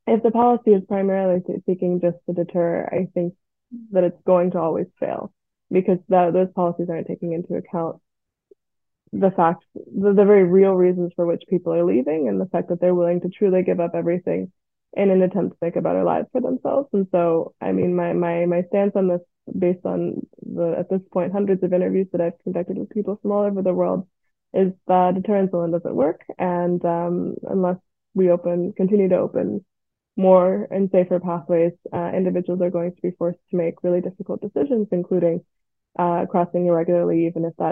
if the policy is primarily seeking just to deter, I think that it's going to always fail because those policies aren't taking into account the fact, the very real reasons for which people are leaving and the fact that they're willing to truly give up everything in an attempt to make a better life for themselves. And so, I mean, my stance on this, based on at this point, hundreds of interviews that I've conducted with people from all over the world, is that deterrence alone doesn't work. And unless we continue to open more and safer pathways, individuals are going to be forced to make really difficult decisions, including crossing irregularly, even if that wasn't the initial desire that they had to enter the United States and to seek asylum.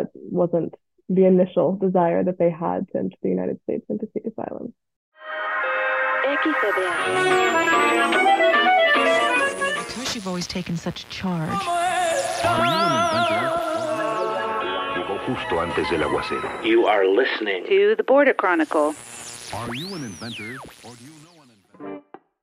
Because you've always taken such charge. You are listening to The Border Chronicle. Are you an inventor, or do you know an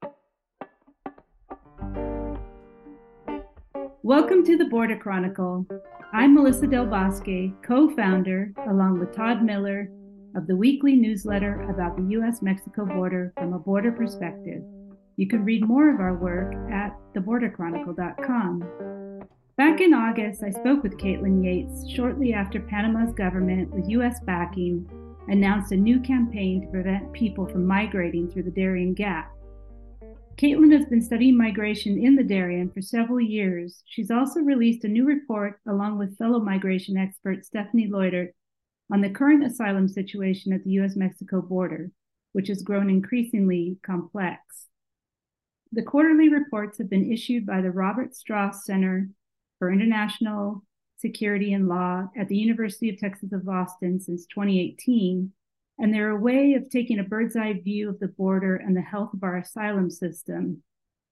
inventor? Welcome to The Border Chronicle. I'm Melissa Del Bosque, co-founder, along with Todd Miller, of the weekly newsletter about the U.S.-Mexico border from a border perspective. You can read more of our work at theborderchronicle.com. Back in August, I spoke with Caitlin Yates shortly after Panama's government, with U.S. backing, announced a new campaign to prevent people from migrating through the Darien Gap. Caitlin has been studying migration in the Darien for several years. She's also released a new report along with fellow migration expert Stephanie Loitert on the current asylum situation at the U.S.-Mexico border, which has grown increasingly complex. The quarterly reports have been issued by the Robert Strauss Center for International Security and Law at the University of Texas of Austin since 2018, and they're a way of taking a bird's eye view of the border and the health of our asylum system.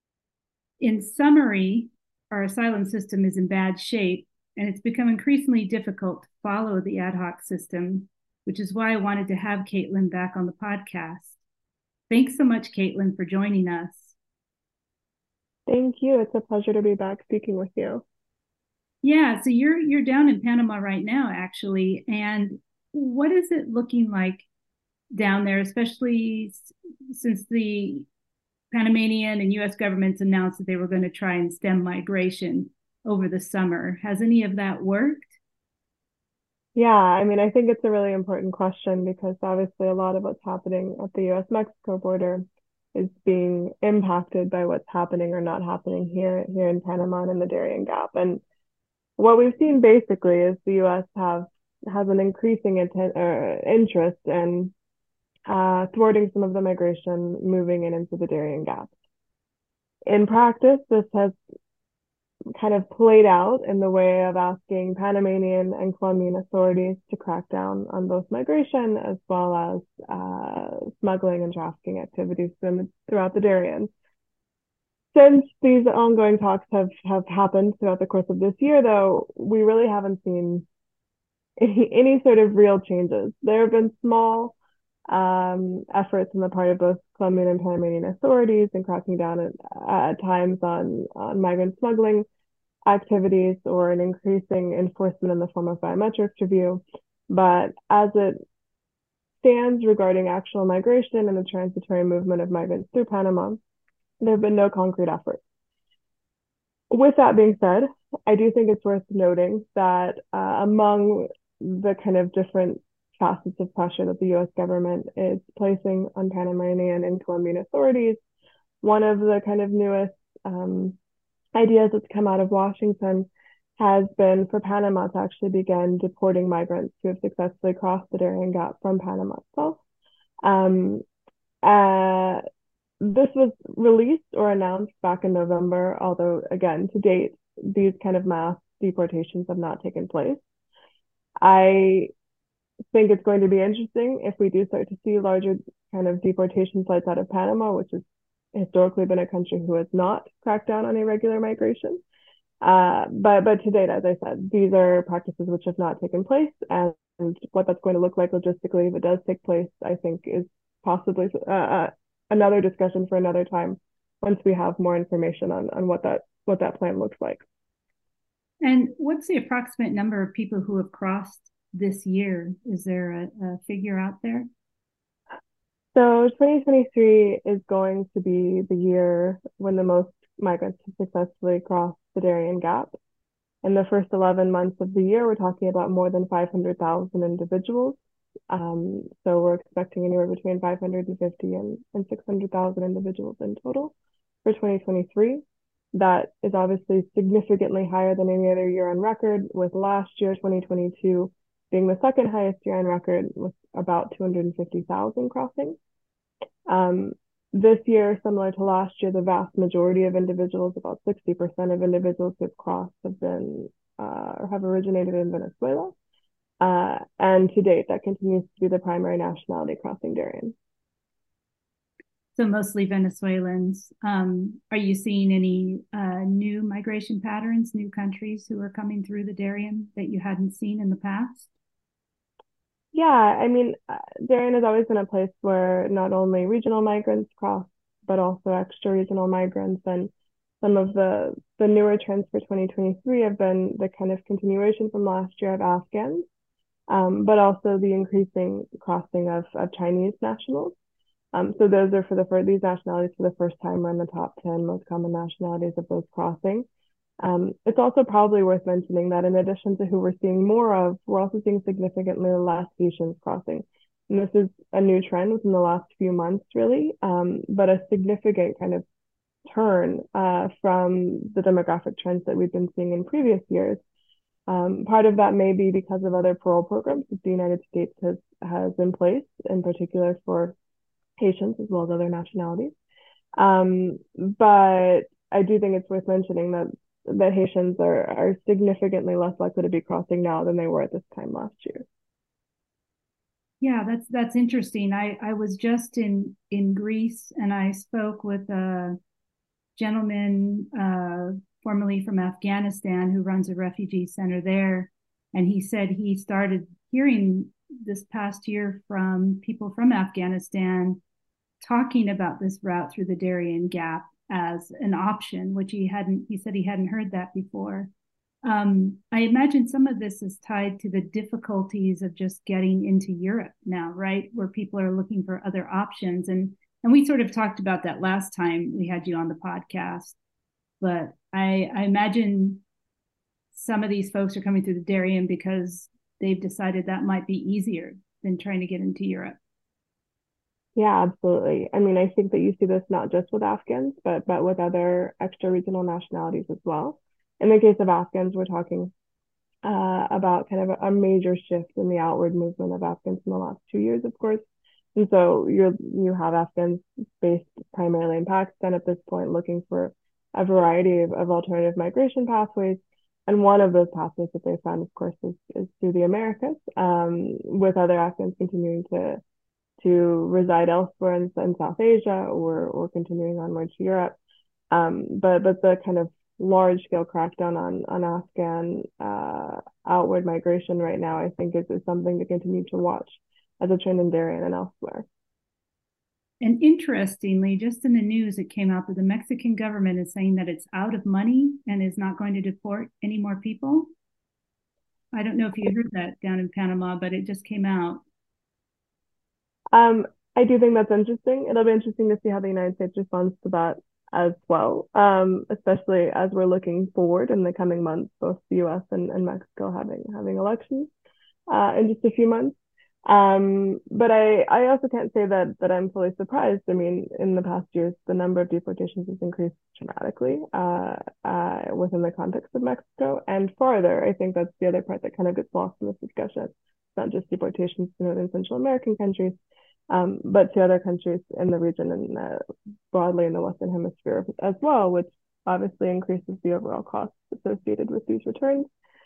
In summary, our asylum system is in bad shape, and it's become increasingly difficult to follow the ad hoc system, which is why I wanted to have Caitlin back on the podcast. Thanks so much, Caitlin, for joining us. Thank you. It's a pleasure to be back speaking with you. Yeah, so you're down in Panama right now, actually, and what is it looking like down there, especially since the Panamanian and U.S. governments announced that they were going to try and stem migration over the summer? Has any of that worked? Yeah, I mean, I think it's a really important question because obviously a lot of what's happening at the US-Mexico border is being impacted by what's happening or not happening here in Panama and in the Darien Gap. And what we've seen basically is the US has an increasing interest in thwarting some of the migration moving into the Darien Gap. In practice, this has kind of played out in the way of asking Panamanian and Colombian authorities to crack down on both migration as well as smuggling and trafficking activities throughout the Darien. Since these ongoing talks have happened throughout the course of this year, though, we really haven't seen any sort of real changes. There have been small efforts on the part of both Colombian and Panamanian authorities in cracking down at times on migrant smuggling activities or an increasing enforcement in the form of biometrics review. But as it stands regarding actual migration and the transitory movement of migrants through Panama, there have been no concrete efforts. With that being said, I do think it's worth noting that among the kind of different facets of pressure that the U.S. government is placing on Panamanian and Colombian authorities, one of the kind of newest ideas that's come out of Washington has been for Panama to actually begin deporting migrants who have successfully crossed the Darien Gap from Panama itself. This was released or announced back in November, although, again, to date, these kind of mass deportations have not taken place. I think it's going to be interesting if we do start to see larger kind of deportation flights out of Panama, which has historically been a country who has not cracked down on irregular migration. But to date, as I said, these are practices which have not taken place, and what that's going to look like logistically if it does take place, I think, is possibly another discussion for another time once we have more information on what that plan looks like. And what's the approximate number of people who have crossed this year? Is there a figure out there? So 2023 is going to be the year when the most migrants have successfully crossed the Darien Gap. In the first 11 months of the year, we're talking about more than 500,000 individuals. So we're expecting anywhere between 550 and 600,000 individuals in total for 2023. That is obviously significantly higher than any other year on record, with last year, 2022, being the second highest year on record with about 250,000 crossings. This year, similar to last year, the vast majority of individuals, about 60% of individuals who've crossed have been or have originated in Venezuela. And to date, that continues to be the primary nationality crossing Darien. So mostly Venezuelans. Are you seeing any new migration patterns, new countries who are coming through the Darien that you hadn't seen in the past? Yeah, I mean, Darien has always been a place where not only regional migrants cross, but also extra-regional migrants. And some of the newer trends for 2023 have been the kind of continuation from last year of Afghans, but also the increasing crossing of Chinese nationals. So those are these nationalities for the first time are in the top 10 most common nationalities of those crossing. It's also probably worth mentioning that in addition to who we're seeing more of, we're also seeing significantly less Haitians crossing. And this is a new trend within the last few months, really, but a significant kind of turn from the demographic trends that we've been seeing in previous years. Part of that may be because of other parole programs that the United States has in place, in particular for Haitians as well as other nationalities. But I do think it's worth mentioning that Haitians are significantly less likely to be crossing now than they were at this time last year. Yeah, that's interesting. I was just in Greece, and I spoke with a gentleman formerly from Afghanistan who runs a refugee center there, and he said he started hearing this past year from people from Afghanistan talking about this route through the Darien Gap as an option, which he said he hadn't heard that before. I imagine some of this is tied to the difficulties of just getting into Europe now, right? Where people are looking for other options. And we sort of talked about that last time we had you on the podcast. But I imagine some of these folks are coming through the Darien because they've decided that might be easier than trying to get into Europe. Yeah, absolutely. I mean, I think that you see this not just with Afghans, but with other extra-regional nationalities as well. In the case of Afghans, we're talking about kind of a major shift in the outward movement of Afghans in the last 2 years, of course. And so you have Afghans based primarily in Pakistan at this point, looking for a variety of alternative migration pathways. And one of those pathways that they found, of course, is through the Americas, with other Afghans continuing to reside elsewhere in South Asia or continuing onward to Europe. But the kind of large scale crackdown on Afghan outward migration right now, I think is something to continue to watch as a trend in Darien and elsewhere. And interestingly, just in the news, it came out that the Mexican government is saying that it's out of money and is not going to deport any more people. I don't know if you heard that down in Panama, but it just came out. I do think that's interesting. It'll be interesting to see how the United States responds to that as well, especially as we're looking forward in the coming months, both the U.S. and Mexico having elections in just a few months. But I also can't say that I'm fully surprised. I mean, in the past years, the number of deportations has increased dramatically within the context of Mexico and farther. I think that's the other part that kind of gets lost in this discussion. It's not just deportations to Northern Central American countries, but to other countries in the region and broadly in the Western Hemisphere as well, which obviously increases the overall costs associated with these returns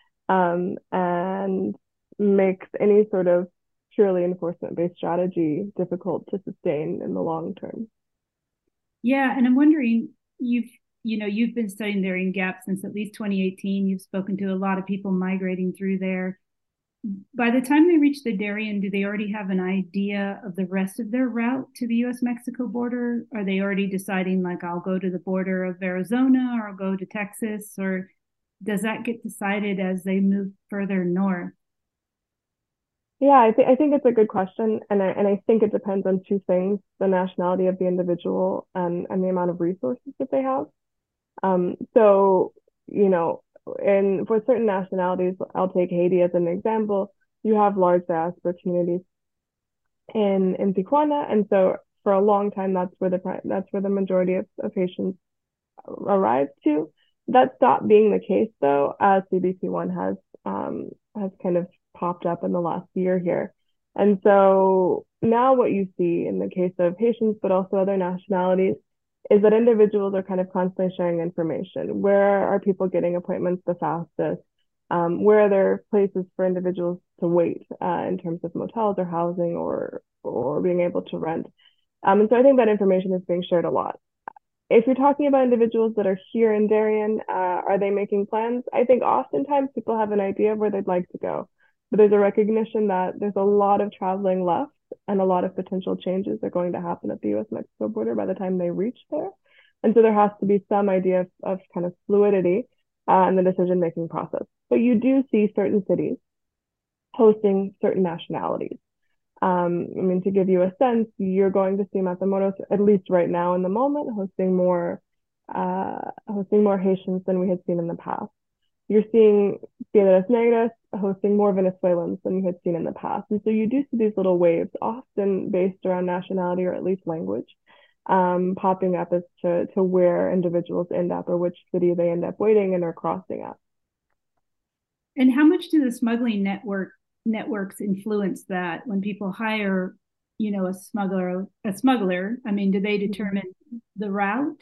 and makes any sort of purely enforcement-based strategy difficult to sustain in the long term. Yeah, and I'm wondering, you've been studying Darien Gap since at least 2018. You've spoken to a lot of people migrating through there. By the time they reach the Darien, do they already have an idea of the rest of their route to the U.S.-Mexico border? Are they already deciding, like, I'll go to the border of Arizona or I'll go to Texas? Or does that get decided as they move further north? Yeah, I think it's a good question, and I think it depends on two things: the nationality of the individual and the amount of resources that they have. So, you know, and for certain nationalities, I'll take Haiti as an example. You have large diaspora communities in Tijuana, and so for a long time, that's where the majority of Haitians arrived to. That stopped being the case though, as CBP1 has kind of popped up in the last year here. And so now what you see in the case of Haitians, but also other nationalities, is that individuals are kind of constantly sharing information. Where are people getting appointments the fastest? Where are there places for individuals to wait in terms of motels or housing or being able to rent? And so I think that information is being shared a lot. If you're talking about individuals that are here in Darien, are they making plans? I think oftentimes people have an idea of where they'd like to go, but there's a recognition that there's a lot of traveling left and a lot of potential changes are going to happen at the US-Mexico border by the time they reach there. And so there has to be some idea of kind of fluidity in the decision-making process. But you do see certain cities hosting certain nationalities. I mean, to give you a sense, you're going to see Matamoros, at least right now in the moment, hosting more Haitians than we had seen in the past. You're seeing Piedras Negras hosting more Venezuelans than you had seen in the past. And so you do see these little waves, often based around nationality or at least language, popping up as to where individuals end up or which city they end up waiting and are crossing at. And how much do the smuggling networks influence that when people hire, a smuggler? I mean, do they determine the route?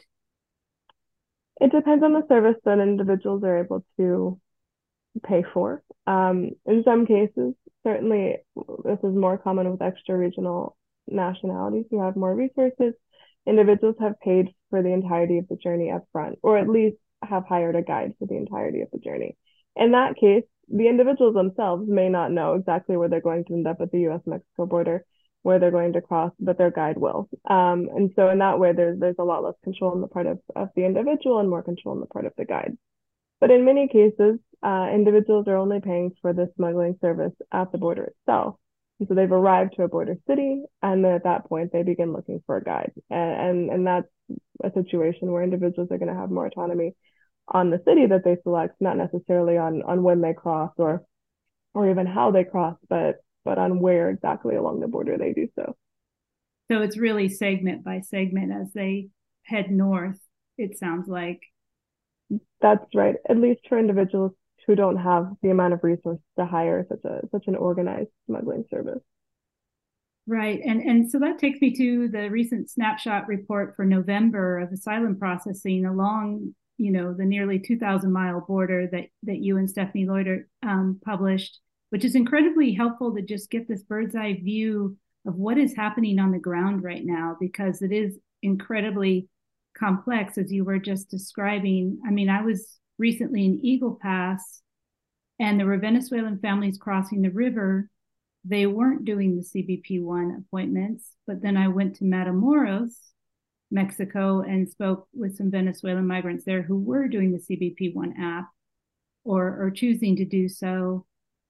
It depends on the service that individuals are able to pay for. In some cases, certainly this is more common with extra regional nationalities who have more resources. Individuals have paid for the entirety of the journey up front, or at least have hired a guide for the entirety of the journey. In that case, the individuals themselves may not know exactly where they're going to end up at the US-Mexico border, where they're going to cross, but their guide will. And so in that way, there's a lot less control on the part of the individual and more control on the part of the guide. But in many cases, individuals are only paying for the smuggling service at the border itself. And so they've arrived to a border city, and then at that point, they begin looking for a guide. And that's a situation where individuals are going to have more autonomy on the city that they select, not necessarily on when they cross or even how they cross, but on where exactly along the border they do so. So it's really segment by segment as they head north, it sounds like. That's right. At least for individuals who don't have the amount of resources to hire such an organized smuggling service. Right. And so that takes me to the recent snapshot report for November of asylum processing along, the nearly 2,000-mile border that you and Stephanie Loiter published, which is incredibly helpful to just get this bird's eye view of what is happening on the ground right now, because it is incredibly complex, as you were just describing. I mean, I was recently in Eagle Pass, and there were Venezuelan families crossing the river. They weren't doing the CBP1 appointments, but then I went to Matamoros, Mexico, and spoke with some Venezuelan migrants there who were doing the CBP1 app or choosing to do so.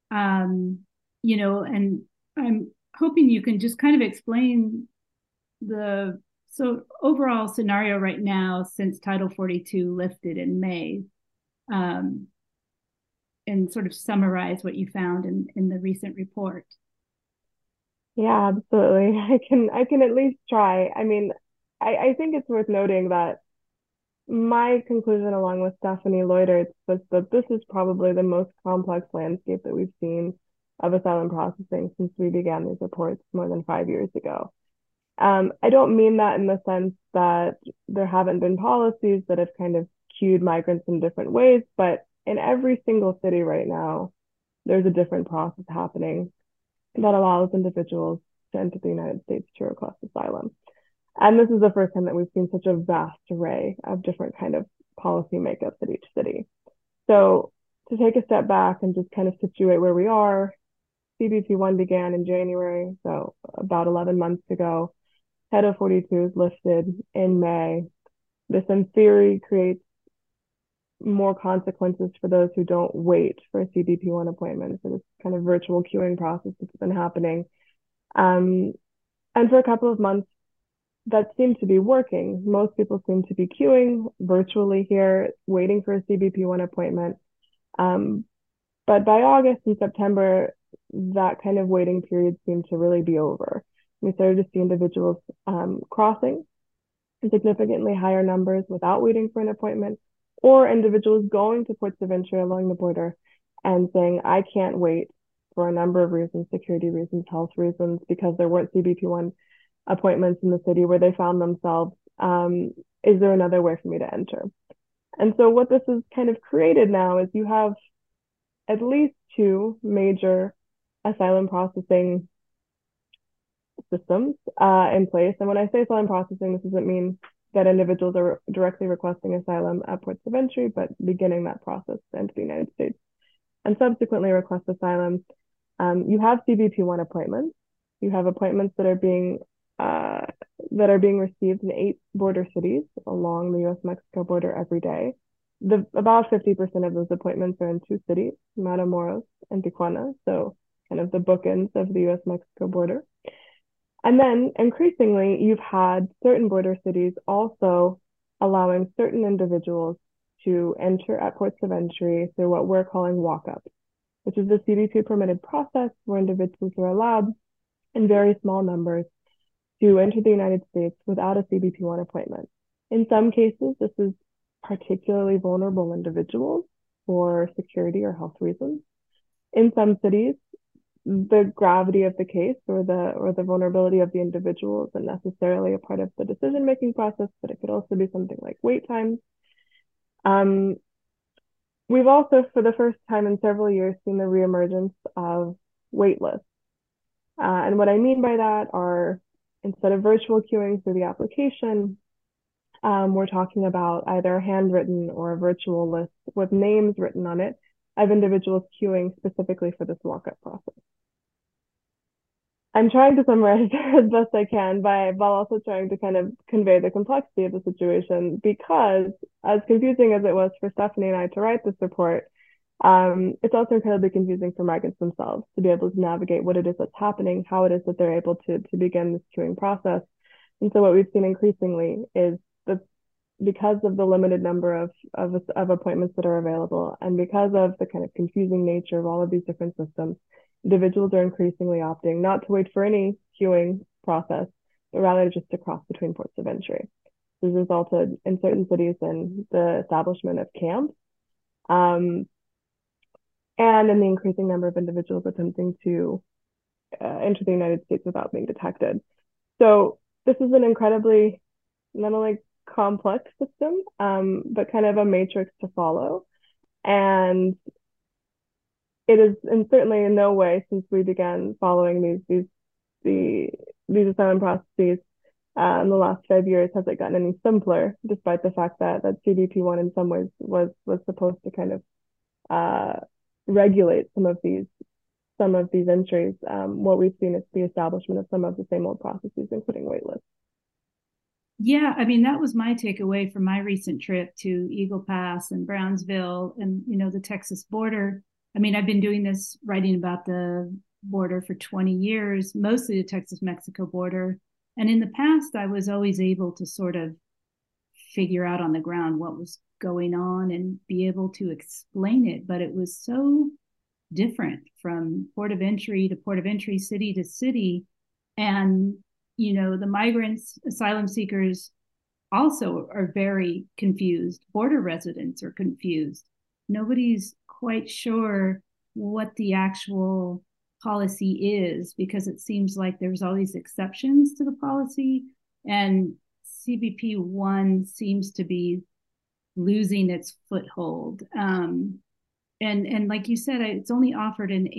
And I'm hoping you can just kind of explain the overall scenario right now since Title 42 lifted in May, and sort of summarize what you found in the recent report. Yeah, absolutely. I can at least try. I mean, I think it's worth noting that my conclusion, along with Stephanie Loiter, was that this is probably the most complex landscape that we've seen of asylum processing since we began these reports more than 5 years ago. I don't mean that in the sense that there haven't been policies that have kind of cued migrants in different ways, but in every single city right now, there's a different process happening that allows individuals to enter the United States to request asylum. And this is the first time that we've seen such a vast array of different kind of policy makeups at each city. So to take a step back and just kind of situate where we are, CBP1 began in January, so about 11 months ago. Title 42 is lifted in May. This in theory creates more consequences for those who don't wait for a CBP1 appointment. So this kind of virtual queuing process that's been happening. And for a couple of months, that seemed to be working. Most people seem to be queuing virtually here, waiting for a CBP1 appointment. But by August and September, that kind of waiting period seemed to really be over. We started to see individuals crossing in significantly higher numbers without waiting for an appointment, or individuals going to ports of entry along the border and saying, I can't wait for a number of reasons, security reasons, health reasons, because there weren't CBP1 appointments in the city where they found themselves. Is there another way for me to enter? And so what this has kind of created now is you have at least two major asylum processing systems in place. And when I say asylum processing, this doesn't mean that individuals are directly requesting asylum at ports of entry, but beginning that process to enter the United States and subsequently request asylum. You have CBP1 appointments. You have appointments that are being received in 8 border cities along the U.S.-Mexico border every day. About 50% of those appointments are in 2 cities, Matamoros and Tijuana, so kind of the bookends of the U.S.-Mexico border. And then increasingly, you've had certain border cities also allowing certain individuals to enter at ports of entry through what we're calling walk-up, which is the CBP permitted process where individuals are allowed in very small numbers to enter the United States without a CBP1 appointment. In some cases, this is particularly vulnerable individuals for security or health reasons. In some cities, the gravity of the case or the vulnerability of the individual isn't necessarily a part of the decision-making process, but it could also be something like wait times. We've also, for the first time in several years, seen the reemergence of wait lists. And what I mean by that are, instead of virtual queuing through the application, we're talking about either a handwritten or a virtual list with names written on it of individuals queuing specifically for this walk-up process. I'm trying to summarize as best I can while also trying to kind of convey the complexity of the situation, because as confusing as it was for Stephanie and I to write this report, it's also incredibly confusing for migrants themselves to be able to navigate what it is that's happening, how it is that they're able to begin this queuing process. And so what we've seen increasingly is that because of the limited number of appointments that are available, and because of the kind of confusing nature of all of these different systems, individuals are increasingly opting not to wait for any queuing process, but rather just to cross between ports of entry. This has resulted in certain cities in the establishment of camps, and in the increasing number of individuals attempting to enter the United States without being detected. So this is an incredibly not only complex system, but kind of a matrix to follow. And it is, and certainly in no way since we began following these asylum processes in the last 5 years has it gotten any simpler, despite the fact that CBP1 in some ways was supposed to kind of regulate some of these entries. What we've seen is the establishment of some of the same old processes, including waitlists. Yeah, I mean, that was my takeaway from my recent trip to Eagle Pass and Brownsville and, the Texas border. I mean, I've been doing this, writing about the border for 20 years, mostly the Texas-Mexico border. And in the past, I was always able to sort of figure out on the ground what was going on and be able to explain it. But it was so different from port of entry to port of entry, city to city. And, the migrants, asylum seekers also are very confused. Border residents are confused. Nobody's quite sure what the actual policy is, because it seems like there's all these exceptions to the policy, and CBP1 seems to be losing its foothold. And like you said, it's only offered in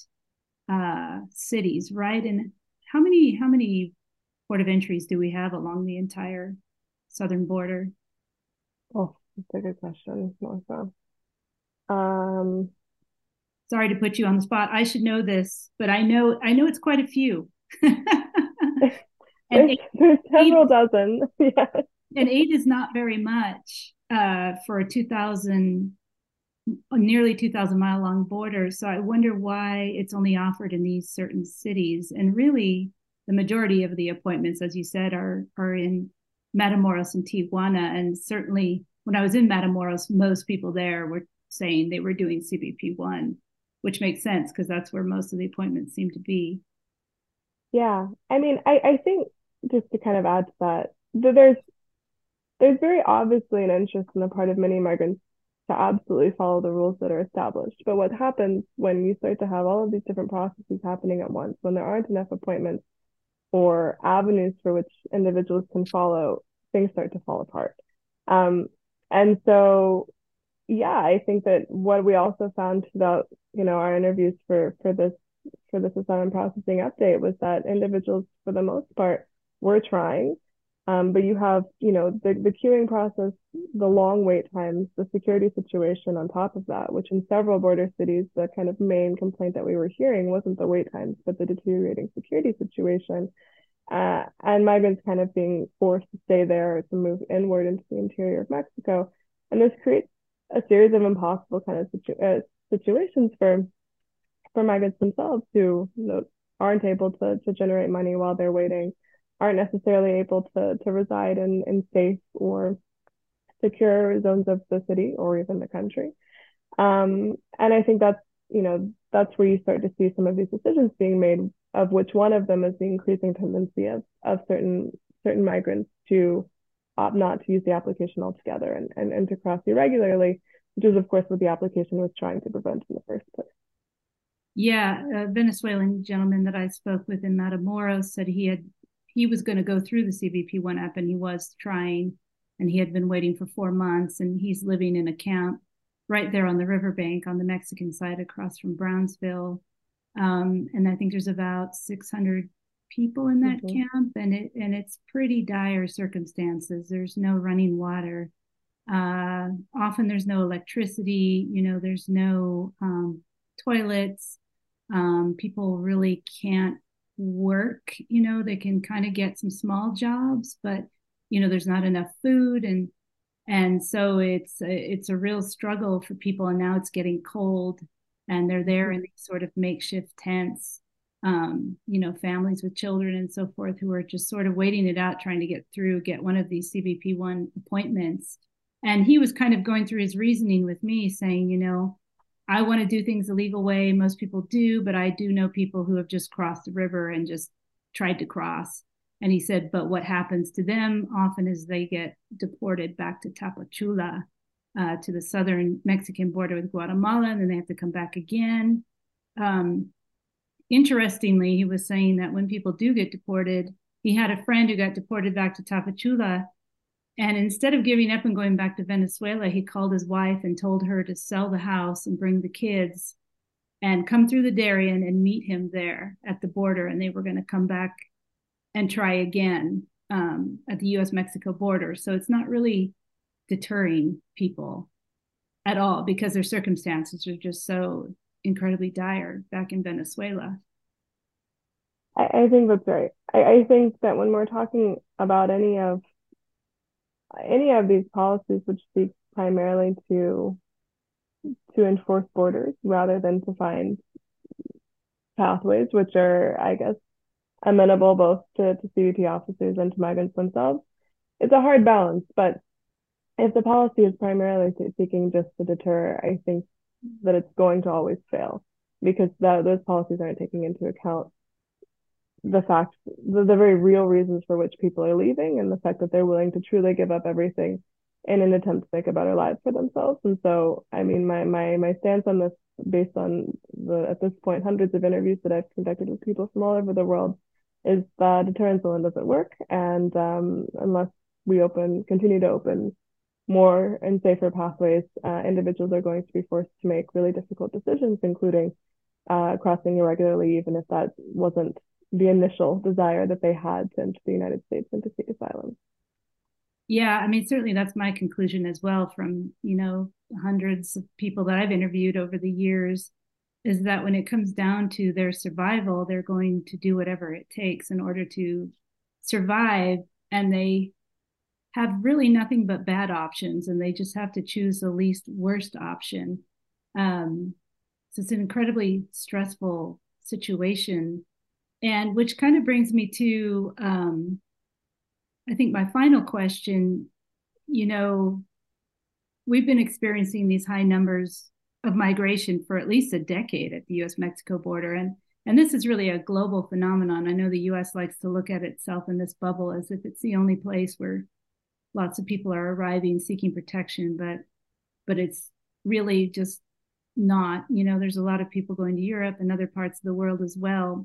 8 cities, right? And how many port of entries do we have along the entire southern border? Oh, that's a good question, Melissa. Sorry to put you on the spot. I should know this, but I know it's quite a few. There's several dozen. Yeah. And 8 is not very much. for a nearly 2,000 mile long border. So I wonder why it's only offered in these certain cities. And really, the majority of the appointments, as you said, are in Matamoros and Tijuana. And certainly when I was in Matamoros, most people there were saying they were doing CBP1, which makes sense because that's where most of the appointments seem to be. Yeah. I mean, I think just to kind of add to that, there's very obviously an interest on the part of many migrants to absolutely follow the rules that are established. But what happens when you start to have all of these different processes happening at once, when there aren't enough appointments or avenues for which individuals can follow, things start to fall apart. Um, and so, yeah, I think that what we also found throughout, our interviews for this asylum processing update was that individuals, for the most part, were trying. But you have, the queuing process, the long wait times, the security situation on top of that, which in several border cities, the kind of main complaint that we were hearing wasn't the wait times, but the deteriorating security situation. And migrants kind of being forced to stay there to move inward into the interior of Mexico. And this creates a series of impossible kind of situations for migrants themselves who aren't able to generate money while they're waiting, aren't necessarily able to reside in safe or secure zones of the city or even the country. And I think that's where you start to see some of these decisions being made, of which one of them is the increasing tendency of certain migrants to opt not to use the application altogether and to cross irregularly, which is of course what the application was trying to prevent in the first place. Yeah, a Venezuelan gentleman that I spoke with in Matamoros said he was going to go through the CBP1 app, and he was trying, and he had been waiting for 4 months, and he's living in a camp right there on the riverbank on the Mexican side across from Brownsville. And I think there's about 600 people in that camp, and it's pretty dire circumstances. There's no running water. Often there's no electricity, there's no toilets. People really can't work, they can kind of get some small jobs, but there's not enough food, and so it's a real struggle for people. And now it's getting cold, and they're there in these sort of makeshift tents, families with children and so forth, who are just sort of waiting it out, trying to get one of these CBP1 appointments. And he was kind of going through his reasoning with me, saying, I want to do things the legal way. Most people do, but I do know people who have just crossed the river and just tried to cross. And he said, but what happens to them often is they get deported back to Tapachula, to the southern Mexican border with Guatemala, and then they have to come back again. Interestingly, he was saying that when people do get deported, he had a friend who got deported back to Tapachula, and instead of giving up and going back to Venezuela, he called his wife and told her to sell the house and bring the kids and come through the Darien and meet him there at the border. And they were going to come back and try again at the U.S.-Mexico border. So it's not really deterring people at all, because their circumstances are just so incredibly dire back in Venezuela. I think that's right. I think that when we're talking about any of these policies which speak primarily to enforce borders rather than to find pathways which are, I guess, amenable both to CBP officers and to migrants themselves, it's a hard balance. But if the policy is primarily seeking just to deter, I think that it's going to always fail, because those policies aren't taking into account the fact, the very real reasons for which people are leaving, and the fact that they're willing to truly give up everything in an attempt to make a better life for themselves. And so, I mean, my stance on this, based on at this point, hundreds of interviews that I've conducted with people from all over the world, is that deterrence alone doesn't work. And unless we continue to open more and safer pathways, individuals are going to be forced to make really difficult decisions, including crossing irregularly, even if that wasn't the initial desire that they had to enter the United States and to seek asylum. Yeah, I mean, certainly that's my conclusion as well from, hundreds of people that I've interviewed over the years, is that when it comes down to their survival, they're going to do whatever it takes in order to survive. And they have really nothing but bad options, and they just have to choose the least worst option. So it's an incredibly stressful situation, and which kind of brings me to, I think, my final question. You know, we've been experiencing these high numbers of migration for at least a decade at the U.S.-Mexico border, and this is really a global phenomenon. I know the U.S. likes to look at itself in this bubble as if it's the only place where lots of people are arriving seeking protection, but it's really just not. You know, there's a lot of people going to Europe and other parts of the world as well.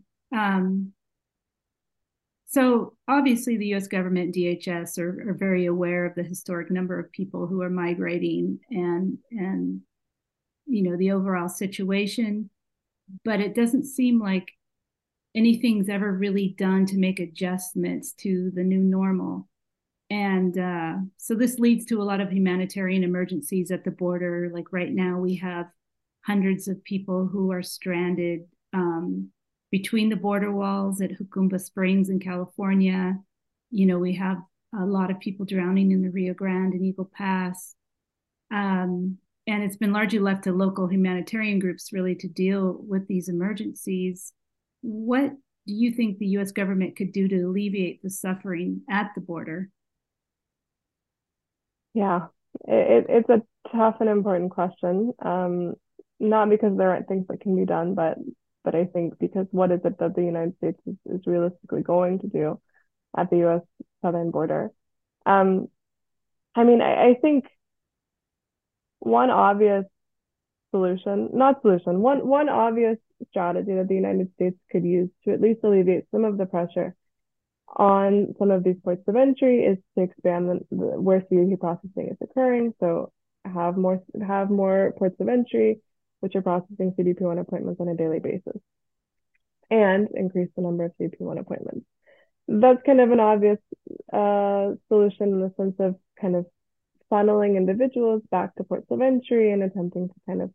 So obviously the U.S. government and DHS are very aware of the historic number of people who are migrating and you know, the overall situation, but it doesn't seem like anything's ever really done to make adjustments to the new normal. And so this leads to a lot of humanitarian emergencies at the border. Like right now, we have hundreds of people who are stranded between the border walls at Jacumba Springs in California. You know, we have a lot of people drowning in the Rio Grande and Eagle Pass. And it's been largely left to local humanitarian groups really to deal with these emergencies. What do you think the U.S. government could do to alleviate the suffering at the border? Yeah, it's a tough and important question. Not because there aren't things that can be done, but I think because what is it that the United States is realistically going to do at the U.S. southern border? I mean, I think one obvious one obvious strategy that the United States could use to at least alleviate some of the pressure on some of these ports of entry is to expand where CBP processing is occurring. So have more ports of entry, which are processing CBP-1 appointments on a daily basis, and increase the number of CBP-1 appointments. That's kind of an obvious solution in the sense of kind of funneling individuals back to ports of entry and attempting to kind of,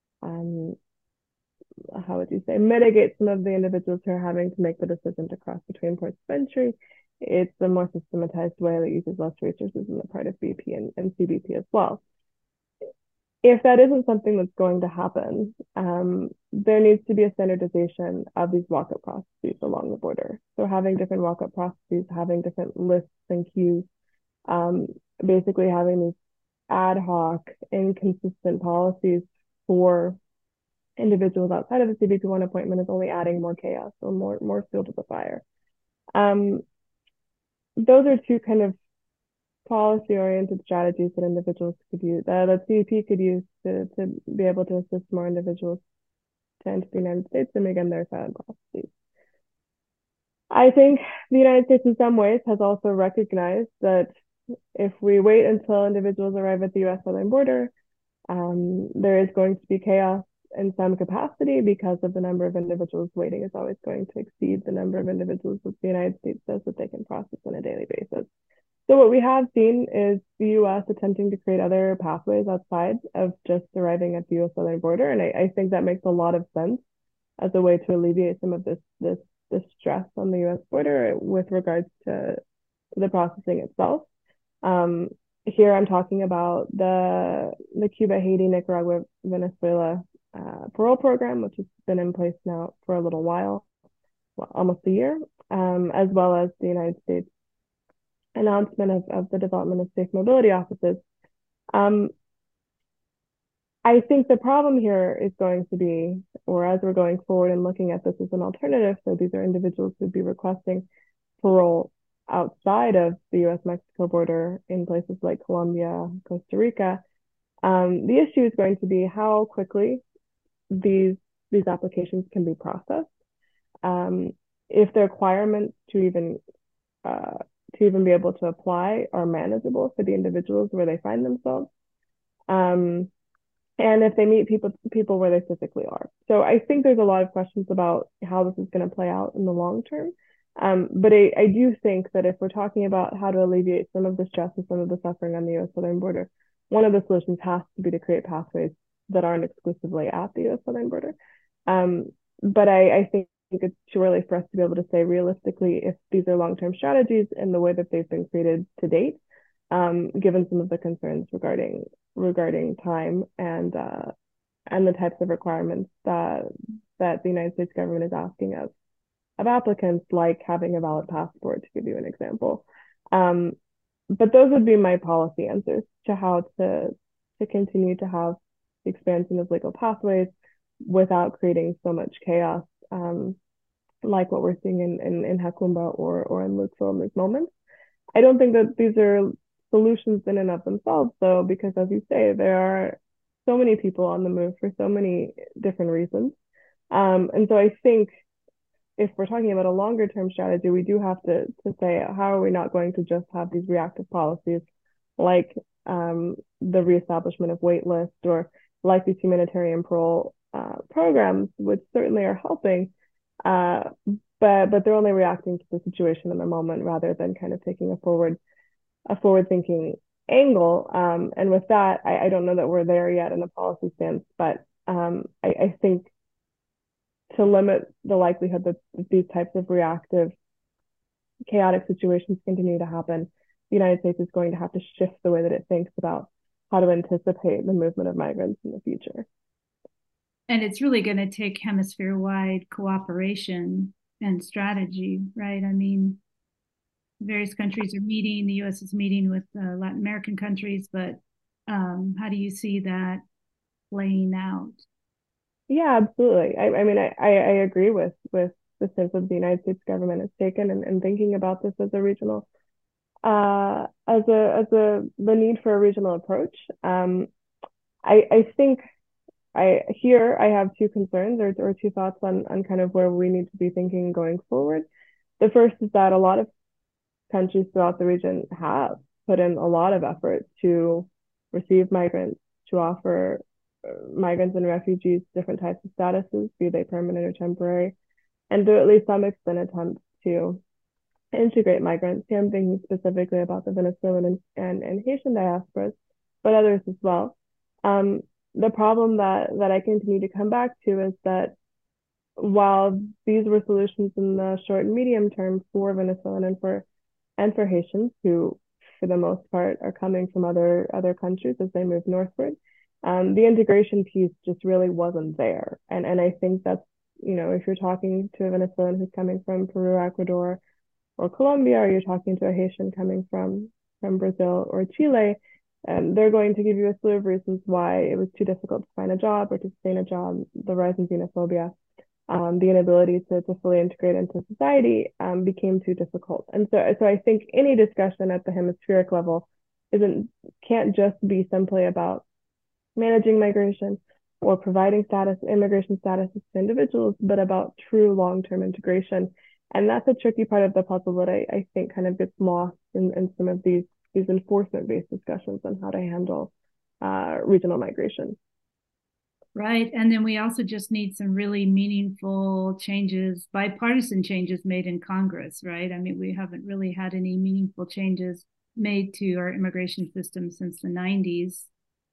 how would you say, mitigate some of the individuals who are having to make the decision to cross between ports of entry. It's a more systematized way that uses less resources on the part of BP and CBP as well. If that isn't something that's going to happen, there needs to be a standardization of these walk-up processes along the border. So having different walk-up processes, having different lists and queues, basically having these ad hoc, inconsistent policies for individuals outside of the CBP-1 appointment is only adding more chaos or more fuel to the fire. Those are two kind of policy-oriented strategies that individuals could use, that CBP could use to be able to assist more individuals to enter the United States and begin their asylum processes. I think the United States in some ways has also recognized that if we wait until individuals arrive at the U.S. southern border, there is going to be chaos in some capacity because of the number of individuals waiting is always going to exceed the number of individuals that the United States says that they can process on a daily basis. So what we have seen is the U.S. attempting to create other pathways outside of just arriving at the U.S. southern border, and I think that makes a lot of sense as a way to alleviate some of this stress on the U.S. border with regards to the processing itself. Here I'm talking about the Cuba, Haiti, Nicaragua, Venezuela parole program, which has been in place now for a little while, well, almost a year, as well as the United States announcement of the development of safe mobility offices. I think the problem here is going to be, or as we're going forward and looking at this as an alternative, so these are individuals who'd be requesting parole outside of the U.S.-Mexico border in places like Colombia, Costa Rica. The issue is going to be how quickly these applications can be processed. If the requirements to even be able to apply are manageable for the individuals where they find themselves, and if they meet people where they physically are. So I think there's a lot of questions about how this is going to play out in the long term. But I do think that if we're talking about how to alleviate some of the stress and some of the suffering on the U.S. southern border, one of the solutions has to be to create pathways that aren't exclusively at the U.S. southern border. But I think it's too early for us to be able to say realistically if these are long-term strategies in the way that they've been created to date. given some of the concerns regarding time and the types of requirements that the United States government is asking of applicants, like having a valid passport, to give you an example. Um, but those would be my policy answers to how to continue to have the expansion of legal pathways without creating so much chaos, like what we're seeing in Hakumba or in Luxor in these moments. I don't think that these are solutions in and of themselves, though, because as you say, there are so many people on the move for so many different reasons. And so I think if we're talking about a longer term strategy, we do have to say, how are we not going to just have these reactive policies like the reestablishment of wait lists or like these humanitarian parole programs, which certainly are helping, but they're only reacting to the situation in the moment rather than kind of taking a forward thinking angle. And with that, I don't know that we're there yet in the policy stance, but I think to limit the likelihood that these types of reactive, chaotic situations continue to happen, the United States is going to have to shift the way that it thinks about how to anticipate the movement of migrants in the future. And it's really going to take hemisphere-wide cooperation and strategy, right? I mean, various countries are meeting, the U.S. is meeting with Latin American countries, but how do you see that playing out? Yeah, absolutely. I mean, I agree with the sense that the United States government has taken and thinking about this as a regional, as a the need for a regional approach. I think I have two concerns or two thoughts on kind of where we need to be thinking going forward. The first is that a lot of countries throughout the region have put in a lot of effort to receive migrants, to offer migrants and refugees different types of statuses, be they permanent or temporary, and to at least some extent attempt to integrate migrants. Here I'm thinking specifically about the Venezuelan and Haitian diasporas, but others as well. The problem that I continue to come back to is that while these were solutions in the short and medium term for Venezuelan and for Haitians, who for the most part are coming from other countries as they move northward, the integration piece just really wasn't there. And I think that's, if you're talking to a Venezuelan who's coming from Peru, Ecuador, or Colombia, or you're talking to a Haitian coming from Brazil or Chile, they're going to give you a slew of reasons why it was too difficult to find a job or to sustain a job, the rise in xenophobia, the inability to fully integrate into society became too difficult. And so I think any discussion at the hemispheric level can't just be simply about managing migration or providing immigration status to individuals, but about true long-term integration. And that's a tricky part of the puzzle that I think kind of gets lost in some of these enforcement-based discussions on how to handle regional migration. Right. And then we also just need some really meaningful changes, bipartisan changes made in Congress, right? I mean, we haven't really had any meaningful changes made to our immigration system since the 90s.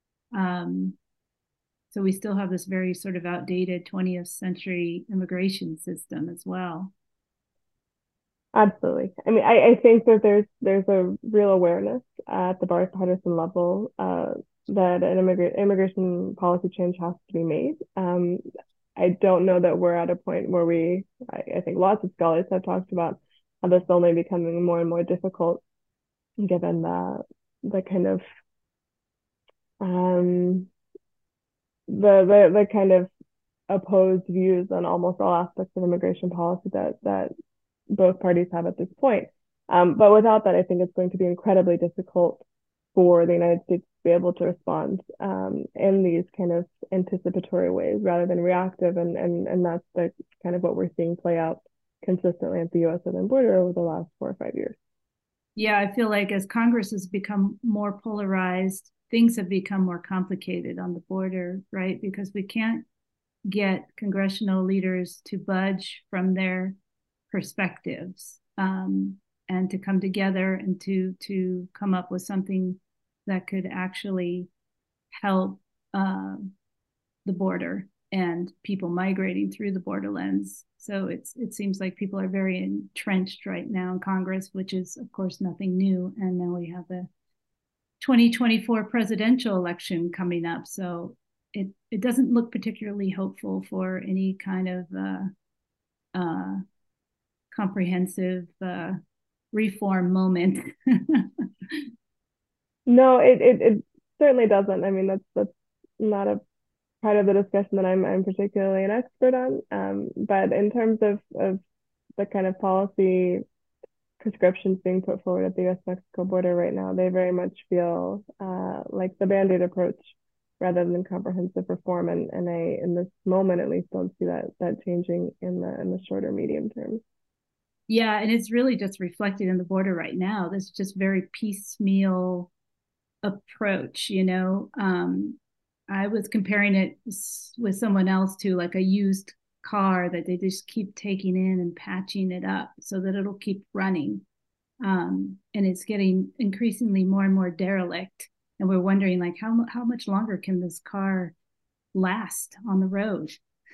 So we still have this very sort of outdated 20th century immigration system as well. Absolutely. I mean, I think that there's a real awareness at the bipartisan level that an immigration policy change has to be made. I don't know that we're at a point where I think lots of scholars have talked about how this is only becoming more and more difficult given the kind of the kind of opposed views on almost all aspects of immigration policy that both parties have at this point. But without that, I think it's going to be incredibly difficult for the United States to be able to respond in these kind of anticipatory ways rather than reactive. And that's the kind of what we're seeing play out consistently at the U.S. southern border over the last 4 or 5 years. Yeah, I feel like as Congress has become more polarized, things have become more complicated on the border, right? Because we can't get congressional leaders to budge from their perspectives and to come together and to come up with something that could actually help the border and people migrating through the borderlands. So it seems like people are very entrenched right now in Congress, which is of course nothing new. And now we have 2024 presidential election coming up. So it doesn't look particularly hopeful for any kind of comprehensive reform moment. No, it certainly doesn't. I mean, that's not a part of the discussion that I'm particularly an expert on. But in terms of the kind of policy prescriptions being put forward at the U.S.-Mexico border right now, they very much feel like the Band-Aid approach rather than comprehensive reform. And I, in this moment at least, don't see that changing in the shorter medium term. Yeah, and it's really just reflected in the border right now. This just very piecemeal approach, I was comparing it with someone else to like a used car that they just keep taking in and patching it up so that it'll keep running. And it's getting increasingly more and more derelict. And we're wondering, like, how much longer can this car last on the road?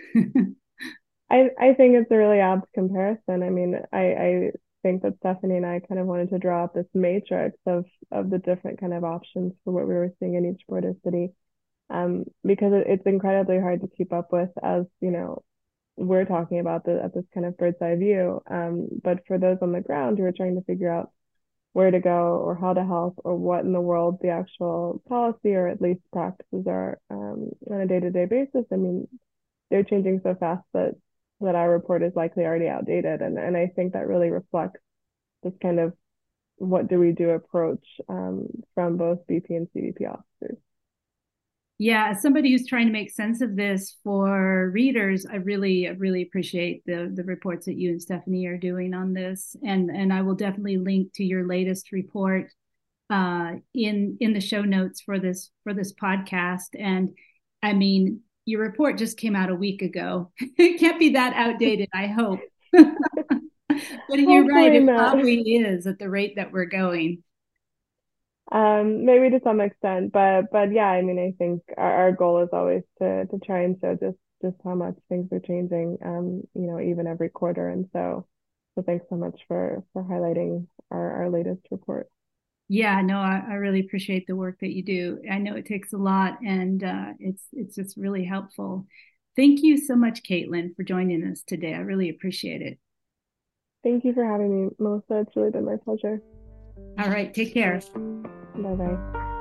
I think it's a really apt comparison. I mean, I think that Stephanie and I kind of wanted to draw up this matrix of the different kind of options for what we were seeing in each border city, because it's incredibly hard to keep up with, as we're talking about at this kind of bird's eye view. But for those on the ground who are trying to figure out where to go or how to help or what in the world the actual policy or at least practices are on a day-to-day basis, I mean, they're changing so fast that our report is likely already outdated. And I think that really reflects this kind of what do we do approach from both BP and CBP officers. Yeah, as somebody who's trying to make sense of this for readers, I really appreciate the reports that you and Stephanie are doing on this. And I will definitely link to your latest report in the show notes for this podcast. And I mean, your report just came out a week ago. It can't be that outdated, I hope. But you're right, it probably is at the rate that we're going. Maybe to some extent, but yeah, I mean, I think our goal is always to try and show just how much things are changing, even every quarter. And so thanks so much for highlighting our latest report. Yeah, no, I really appreciate the work that you do. I know it takes a lot, and it's just really helpful. Thank you so much, Caitlin, for joining us today. I really appreciate it. Thank you for having me, Melissa. It's really been my pleasure. All right, take care. Bye-bye.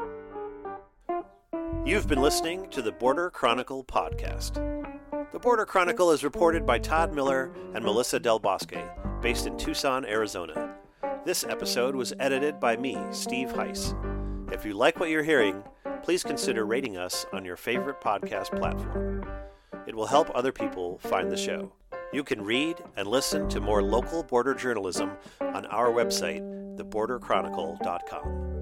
You've been listening to the Border Chronicle podcast. The Border Chronicle is reported by Todd Miller and Melissa Del Bosque, based in Tucson, Arizona. This episode was edited by me, Steve Heiss. If you like what you're hearing, please consider rating us on your favorite podcast platform. It will help other people find the show. You can read and listen to more local border journalism on our website, theborderchronicle.com.